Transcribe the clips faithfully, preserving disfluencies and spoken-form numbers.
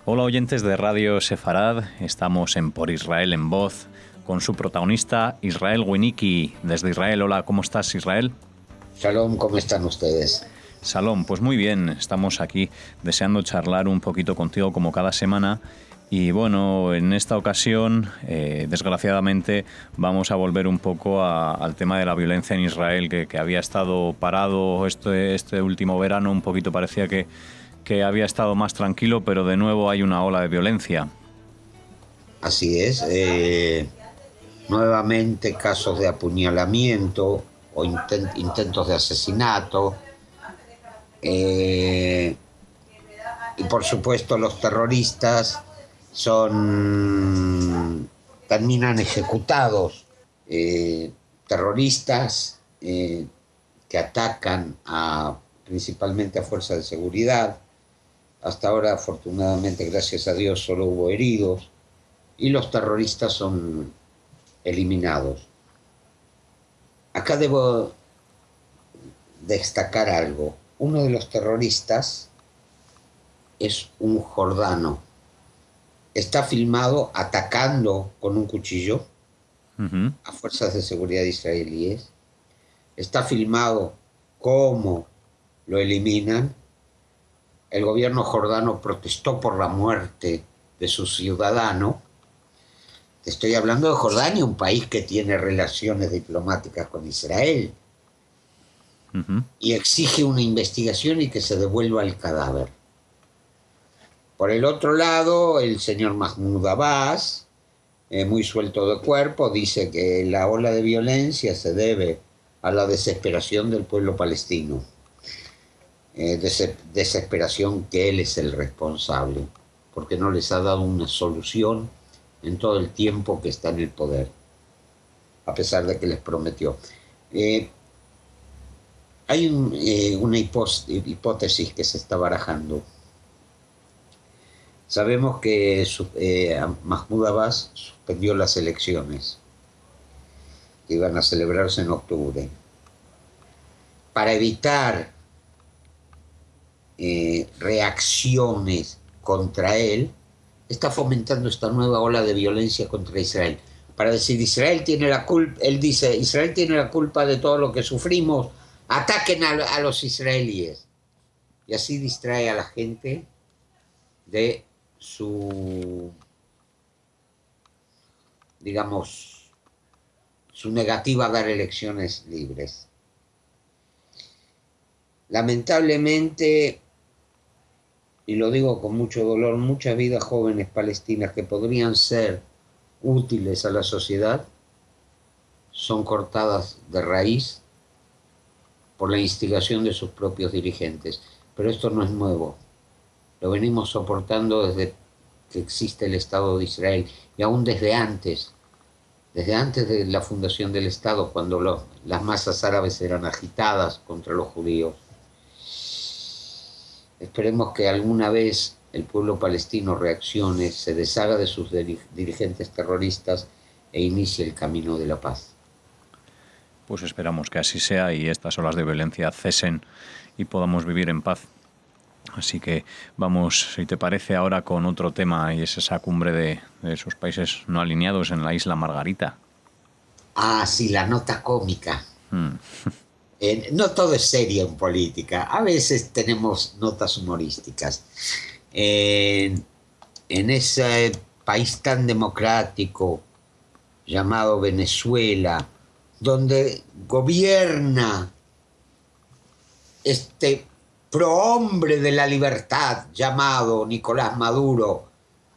Hola oyentes de Radio Sefarad, estamos en Por Israel en Voz con su protagonista Israel Winnicki desde Israel. Hola, ¿cómo estás, Israel? Shalom, ¿cómo están ustedes? Shalom, pues muy bien, estamos aquí deseando charlar un poquito contigo como cada semana. Y bueno, en esta ocasión, eh, desgraciadamente, vamos a volver un poco a, al tema de la violencia en Israel, que, que había estado parado este, este último verano, un poquito parecía que, que había estado más tranquilo, pero de nuevo hay una ola de violencia. Así es, eh, nuevamente casos de apuñalamiento o intent, intentos de asesinato, eh, y por supuesto los terroristas son terminan ejecutados, eh, terroristas eh, que atacan a, principalmente a fuerzas de seguridad. Hasta ahora, afortunadamente, gracias a Dios, solo hubo heridos y los terroristas son eliminados. Acá debo destacar algo. Uno de los terroristas es un jordano. Está filmado atacando con un cuchillo uh-huh. a fuerzas de seguridad israelíes. Está filmado cómo lo eliminan. El gobierno jordano protestó por la muerte de su ciudadano. Te estoy hablando de Jordania, un país que tiene relaciones diplomáticas con Israel. Uh-huh. Y exige una investigación y que se devuelva el cadáver. Por el otro lado, el señor Mahmoud Abbas, eh, muy suelto de cuerpo, dice que la ola de violencia se debe a la desesperación del pueblo palestino. Eh, des- desesperación que él es el responsable, porque no les ha dado una solución en todo el tiempo que está en el poder, a pesar de que les prometió. Eh, hay un, eh, una hipós- hipótesis que se está barajando. Sabemos que eh, Mahmoud Abbas suspendió las elecciones que iban a celebrarse en octubre. Para evitar eh, reacciones contra él, está fomentando esta nueva ola de violencia contra Israel. Para decir, Israel tiene la culpa, él dice, Israel tiene la culpa de todo lo que sufrimos, ataquen a, a los israelíes. Y así distrae a la gente de su, digamos, su negativa a dar elecciones libres. Lamentablemente, y lo digo con mucho dolor, muchas vidas jóvenes palestinas que podrían ser útiles a la sociedad son cortadas de raíz por la instigación de sus propios dirigentes. Pero esto no es nuevo. Lo venimos soportando desde que existe el Estado de Israel y aún desde antes, desde antes de la fundación del Estado, cuando los, las masas árabes eran agitadas contra los judíos. Esperemos que alguna vez el pueblo palestino reaccione, se deshaga de sus dirigentes terroristas e inicie el camino de la paz. Pues esperamos que así sea y estas olas de violencia cesen y podamos vivir en paz. Así que vamos, si te parece, ahora con otro tema, y es esa cumbre de, de esos países no alineados en la isla Margarita. Ah, sí, la nota cómica. Hmm. Eh, no todo es serio en política, a veces tenemos notas humorísticas. Eh, en ese país tan democrático llamado Venezuela, donde gobierna este prohombre de la libertad llamado Nicolás Maduro,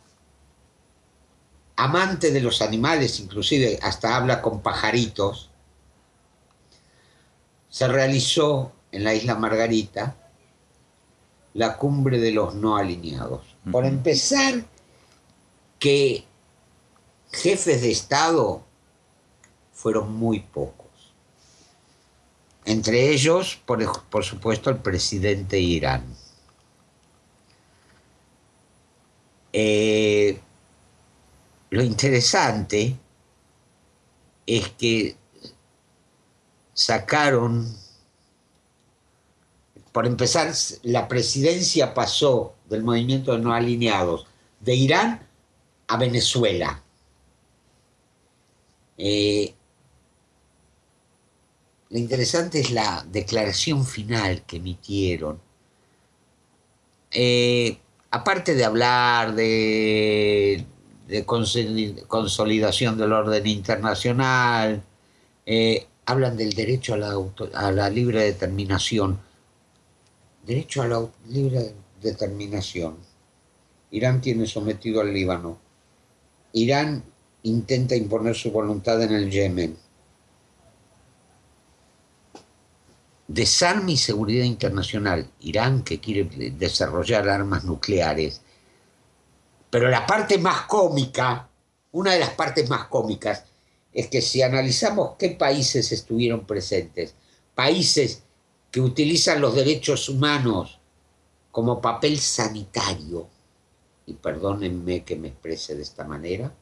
amante de los animales, inclusive hasta habla con pajaritos, se realizó en la isla Margarita la cumbre de los no alineados. Uh-huh. Por empezar, que jefes de Estado fueron muy pocos. Entre ellos, por, por supuesto, el presidente de Irán. Eh, lo interesante es que sacaron, por empezar, la presidencia pasó del movimiento de no alineados de Irán a Venezuela. Eh, lo interesante es la declaración final que emitieron. Eh, aparte de hablar de, de consolidación del orden internacional, eh, hablan del derecho a la, auto, a la libre determinación. Derecho a la libre determinación. Irán tiene sometido al Líbano. Irán intenta imponer su voluntad en el Yemen. Desarme y seguridad internacional. Irán, que quiere desarrollar armas nucleares. Pero la parte más cómica, una de las partes más cómicas, es que si analizamos qué países estuvieron presentes, países que utilizan los derechos humanos como papel sanitario, y perdónenme que me exprese de esta manera,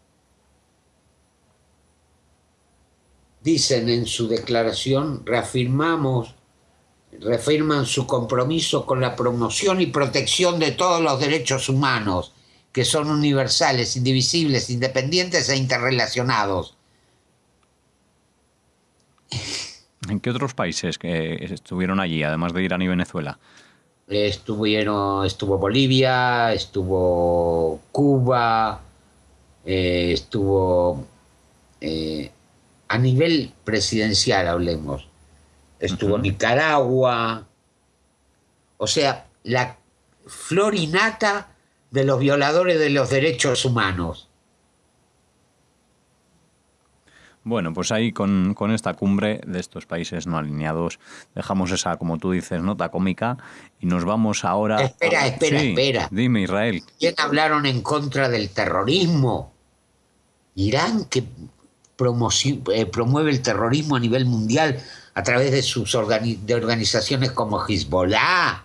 dicen en su declaración, reafirmamos, reafirman su compromiso con la promoción y protección de todos los derechos humanos, que son universales, indivisibles, independientes e interrelacionados. ¿En qué otros países que estuvieron allí, además de Irán y Venezuela? Estuvieron, estuvo Bolivia, estuvo Cuba, eh, estuvo eh, a nivel presidencial, hablemos, estuvo uh-huh. Nicaragua, o sea, la florinata de los violadores de los derechos humanos. Bueno, pues ahí con, con esta cumbre de estos países no alineados dejamos esa, como tú dices, nota cómica y nos vamos ahora... Espera, a... espera, sí, espera. Dime, Israel. ¿Quién hablaron en contra del terrorismo? Irán, que eh, promueve el terrorismo a nivel mundial a través de sus organi de organizaciones como Hezbollah,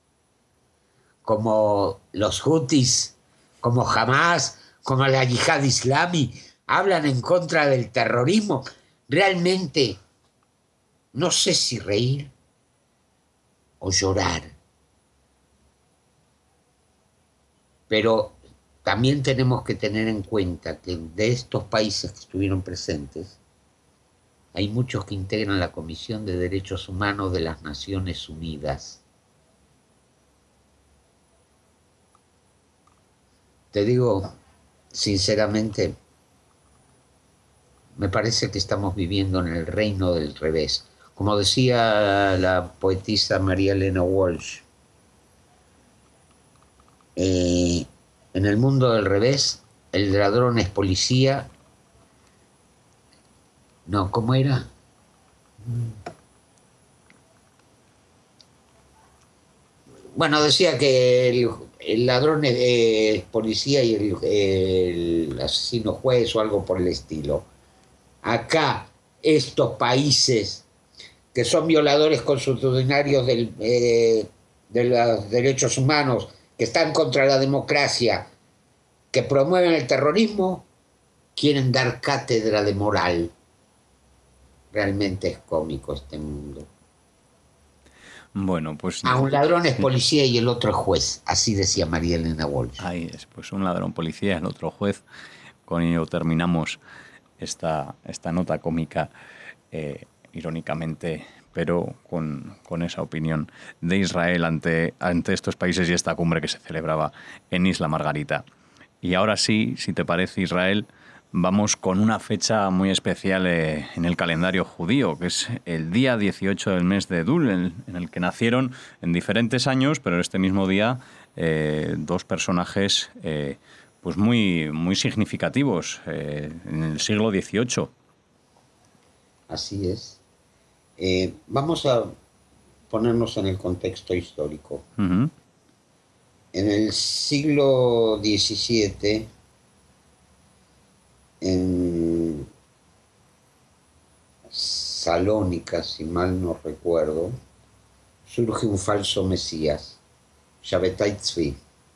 como los Houthis, como Hamas, como la Yihad Islami, hablan en contra del terrorismo. Realmente no sé si reír o llorar. Pero también tenemos que tener en cuenta que de estos países que estuvieron presentes, hay muchos que integran la Comisión de Derechos Humanos de las Naciones Unidas. Te digo, sinceramente, me parece que estamos viviendo en el reino del revés. Como decía la poetisa María Elena Walsh, eh, en el mundo del revés, el ladrón es policía. No, ¿cómo era? Bueno, decía que el, el ladrón es, es policía y el, el asesino juez o algo por el estilo. Acá, estos países que son violadores consuetudinarios del, eh, de los derechos humanos, que están contra la democracia, que promueven el terrorismo, quieren dar cátedra de moral. Realmente es cómico este mundo. Bueno, pues... A un ladrón es policía y el otro es juez, así decía María Elena Walsh. Ahí es, pues un ladrón policía, el otro juez. Con ello terminamos esta, esta nota cómica, eh, irónicamente, pero con, con esa opinión de Israel ante, ante estos países y esta cumbre que se celebraba en Isla Margarita. Y ahora sí, si te parece, Israel, vamos con una fecha muy especial eh, en el calendario judío, que es el día dieciocho del mes de Elul, en, en el que nacieron en diferentes años, pero este mismo día, eh, dos personajes eh, pues muy, muy significativos eh, en el siglo dieciocho. Así es. Eh, vamos a ponernos en el contexto histórico. Uh-huh. En el siglo diecisiete, en Salónica, si mal no recuerdo, surge un falso Mesías, Shabbatai Tzvi.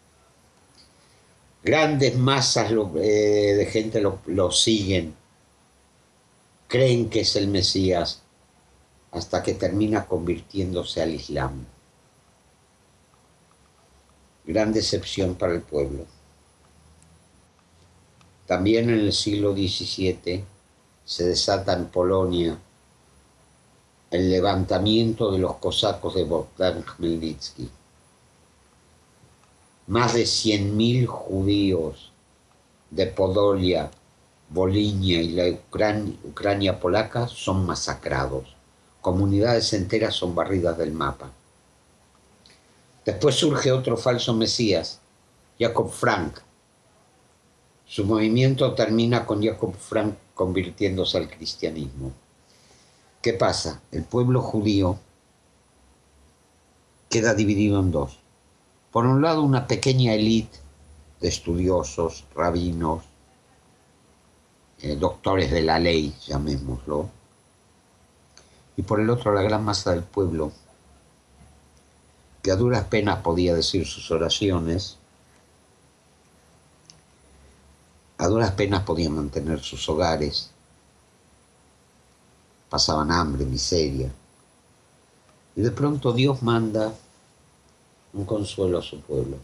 Grandes masas lo, eh, de gente lo, lo siguen, creen que es el Mesías, hasta que termina convirtiéndose al Islam. Gran decepción para el pueblo. También en el siglo diecisiete se desata en Polonia el levantamiento de los cosacos de Bogdan Khmelnytsky. Más de cien mil judíos de Podolia, Volinia y la Ucrania, Ucrania polaca son masacrados. Comunidades enteras son barridas del mapa. Después surge otro falso mesías, Jacob Frank. Su movimiento termina con Jacob Frank convirtiéndose al cristianismo. ¿Qué pasa? El pueblo judío queda dividido en dos. Por un lado, una pequeña élite de estudiosos, rabinos, eh, doctores de la ley, llamémoslo. Y por el otro, la gran masa del pueblo, que a duras penas podía decir sus oraciones, a duras penas podían mantener sus hogares, pasaban hambre, miseria. Y de pronto Dios manda un consuelo a su pueblo.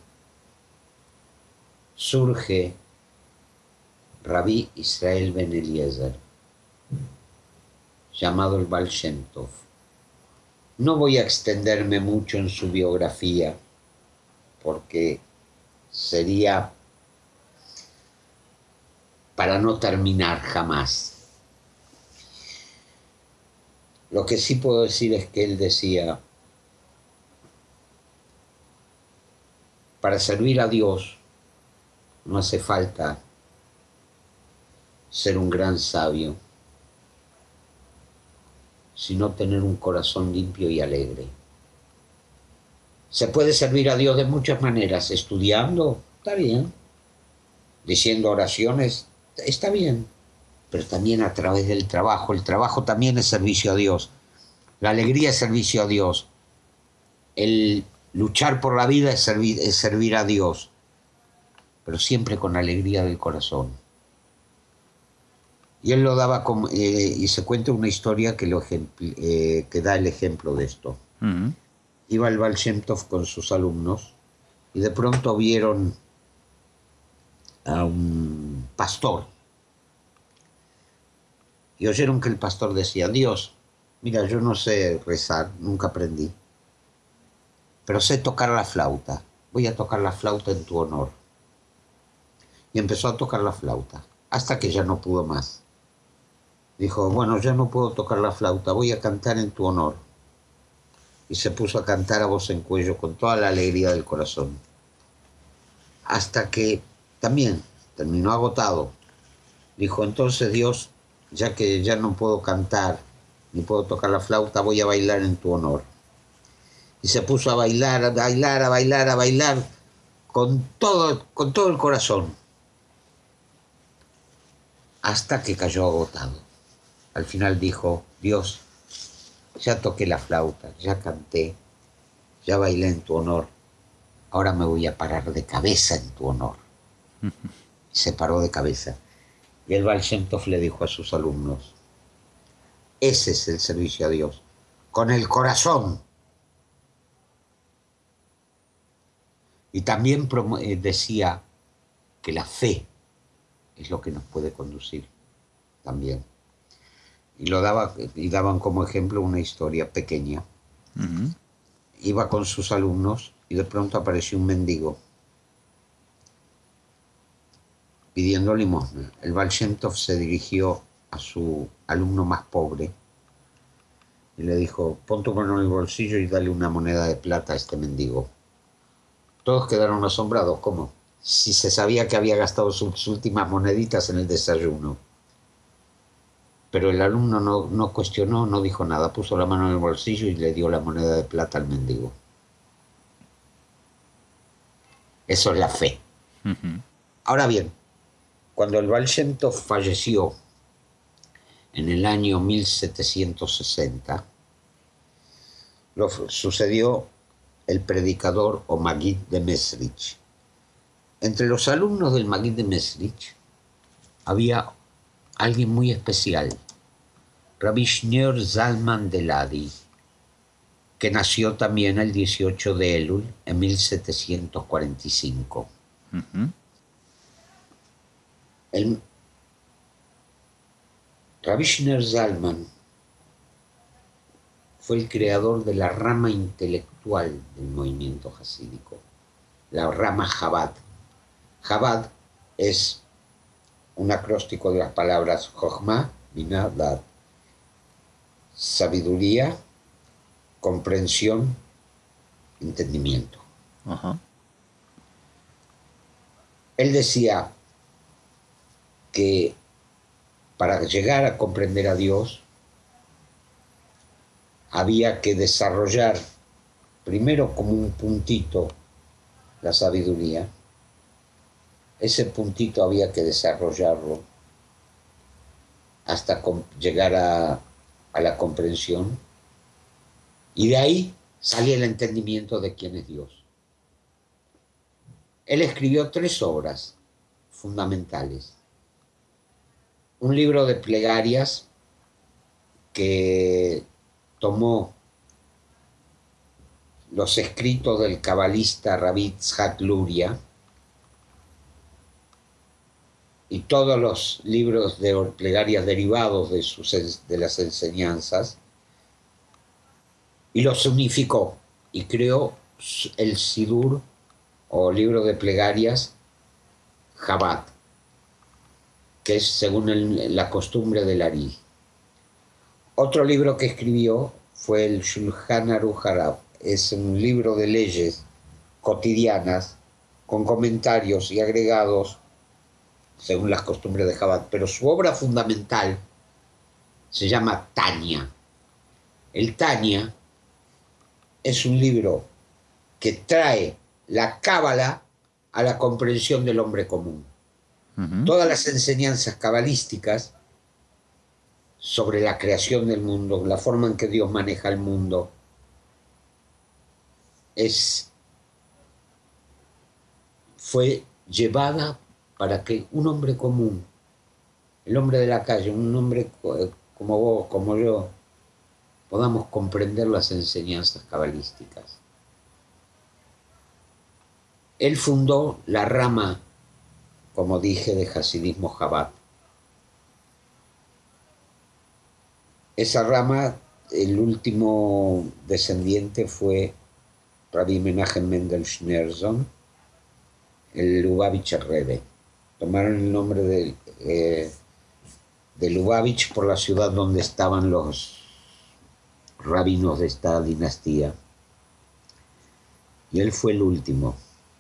Surge Rabí Israel Ben Eliezer, llamado el Baal Shem Tov. No voy a extenderme mucho en su biografía, porque sería para no terminar jamás. Lo que sí puedo decir es que él decía, para servir a Dios no hace falta ser un gran sabio, sino tener un corazón limpio y alegre. Se puede servir a Dios de muchas maneras, estudiando, está bien, diciendo oraciones, está bien, pero también a través del trabajo. El trabajo también es servicio a Dios. La alegría es servicio a Dios. El luchar por la vida es servir, es servir a Dios, pero siempre con alegría del corazón. Y él lo daba como, eh, y se cuenta una historia que, lo, eh, que da el ejemplo de esto. Uh-huh. Iba el Baal Shem Tov con sus alumnos y de pronto vieron a un pastor y oyeron que el pastor decía, Dios, mira, yo no sé rezar, nunca aprendí, pero sé tocar la flauta, voy a tocar la flauta en tu honor. Y empezó a tocar la flauta, hasta que ya no pudo más. Dijo, bueno, ya no puedo tocar la flauta, voy a cantar en tu honor. Y se puso a cantar a voz en cuello con toda la alegría del corazón. Hasta que también terminó agotado. Dijo, entonces Dios, ya que ya no puedo cantar, ni puedo tocar la flauta, voy a bailar en tu honor. Y se puso a bailar, a bailar, a bailar, a bailar, con todo, con todo el corazón. Hasta que cayó agotado. Al final dijo, Dios, ya toqué la flauta, ya canté, ya bailé en tu honor, ahora me voy a parar de cabeza en tu honor. Y se paró de cabeza. Y el Baal Shem Tov le dijo a sus alumnos, ese es el servicio a Dios, con el corazón. Y también decía que la fe es lo que nos puede conducir también. Y lo daba, y daban como ejemplo una historia pequeña. Uh-huh. Iba con sus alumnos y de pronto apareció un mendigo pidiendo limosna. El Baal Shem Tov se dirigió a su alumno más pobre y le dijo, pon tu mano en el bolsillo y dale una moneda de plata a este mendigo. Todos quedaron asombrados, ¿cómo? Si se sabía que había gastado sus últimas moneditas en el desayuno. Pero el alumno no, no cuestionó, no dijo nada, puso la mano en el bolsillo y le dio la moneda de plata al mendigo. Eso es la fe. Uh-huh. Ahora bien, cuando el Baal Shem Tov falleció en el año mil setecientos sesenta, lo sucedió el predicador o Maggid de Mesrich. Entre los alumnos del Maggid de Mesrich había alguien muy especial, Rabbi Shneur Zalman de Ladi, que nació también el dieciocho de Elul en mil setecientos cuarenta y cinco. Uh-huh. El Rabbi Shneur Zalman fue el creador de la rama intelectual del movimiento hasídico, la rama Chabad. Chabad es un acróstico de las palabras Jochma, Binah, Dad, sabiduría, comprensión, entendimiento. Ajá. Él decía que para llegar a comprender a Dios había que desarrollar primero como un puntito la sabiduría. Ese puntito había que desarrollarlo hasta llegar a, a la comprensión, y de ahí salía el entendimiento de quién es Dios. Él escribió tres obras fundamentales. Un libro de plegarias que tomó los escritos del cabalista Rabbi Yitzhak Luria y todos los libros de plegarias derivados de, sus, de las enseñanzas, y los unificó y creó el Sidur, o libro de plegarias Chabad, que es según el, la costumbre del Ari. Otro libro que escribió fue el Shulchan Aruch Harav. Es un libro de leyes cotidianas con comentarios y agregados según las costumbres de Chabad, pero su obra fundamental se llama Tanya. El Tanya es un libro que trae la cábala a la comprensión del hombre común. Uh-huh. Todas las enseñanzas cabalísticas sobre la creación del mundo, la forma en que Dios maneja el mundo, es, fue llevada para que un hombre común, el hombre de la calle, un hombre como vos, como yo, podamos comprender las enseñanzas cabalísticas. Él fundó la rama, como dije, de Hasidismo Chabad. Esa rama, el último descendiente fue Rabbi Menachem Mendel Schneerson, el Lubavitch Rebbe. Tomaron el nombre de, eh, de Lubavitch por la ciudad donde estaban los rabinos de esta dinastía. Y él fue el último.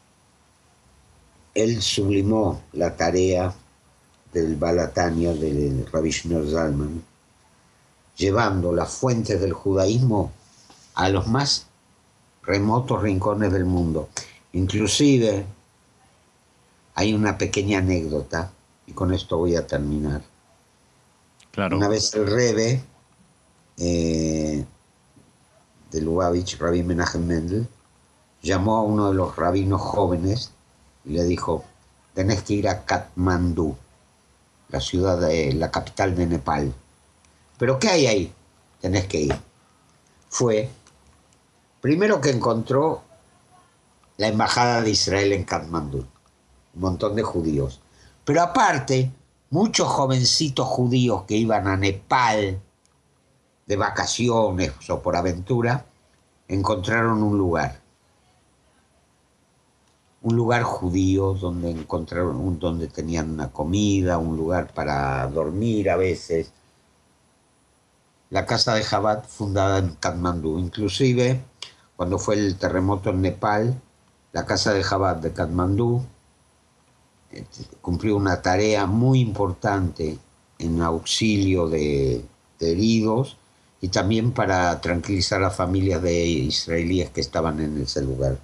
Él sublimó la tarea del Baal HaTanya, del Rabbi Shneur Zalman, llevando las fuentes del judaísmo a los más remotos rincones del mundo. Inclusive hay una pequeña anécdota, y con esto voy a terminar. Claro. Una vez el Rebbe eh, de Lubavitch, Rabbi Menachem Mendel, llamó a uno de los rabinos jóvenes y le dijo: tenés que ir a Katmandú, la ciudad de, la capital de Nepal. ¿Pero qué hay ahí? Tenés que ir. Fue, primero que encontró la embajada de Israel en Katmandú, un montón de judíos. Pero aparte, muchos jovencitos judíos que iban a Nepal de vacaciones o por aventura, encontraron un lugar. Un lugar judío donde encontraron, donde tenían una comida, un lugar para dormir a veces. La casa de Chabad fundada en Katmandú. Inclusive, cuando fue el terremoto en Nepal, la casa de Chabad de Katmandú cumplió una tarea muy importante en auxilio de, de heridos y también para tranquilizar a las familias de israelíes que estaban en ese lugar.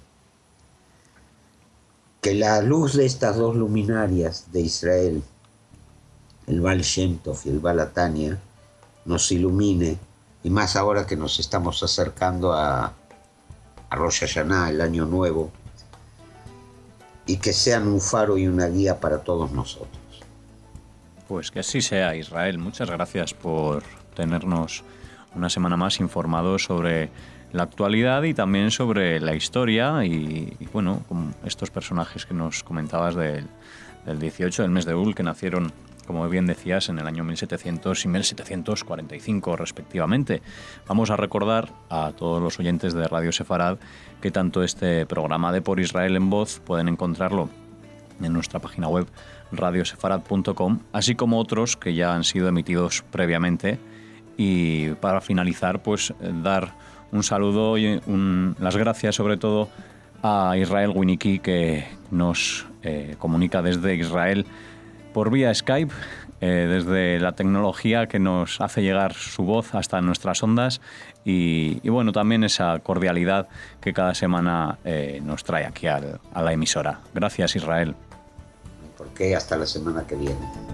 Que la luz de estas dos luminarias de Israel, el Baal Shem Tov y el Baal HaTanya, nos ilumine, y más ahora que nos estamos acercando a, a Rosh Hashanah, el Año Nuevo, y que sean un faro y una guía para todos nosotros. Pues que así sea, Israel. Muchas gracias por tenernos una semana más informados sobre la actualidad y también sobre la historia y, y bueno, con estos personajes que nos comentabas del, del dieciocho, del mes de Elul, que nacieron, como bien decías, en el año mil setecientos y mil setecientos cuarenta y cinco respectivamente. Vamos a recordar a todos los oyentes de Radio Sefarad que tanto este programa de Por Israel en Voz pueden encontrarlo en nuestra página web radio sefarad punto com, así como otros que ya han sido emitidos previamente. Y para finalizar, pues dar un saludo y un, las gracias sobre todo a Israel Winnicki, que nos eh, comunica desde Israel por vía Skype, eh, desde la tecnología que nos hace llegar su voz hasta nuestras ondas y, y bueno, también esa cordialidad que cada semana eh, nos trae aquí al, a la emisora. Gracias, Israel. ¿Por qué? Hasta la semana que viene.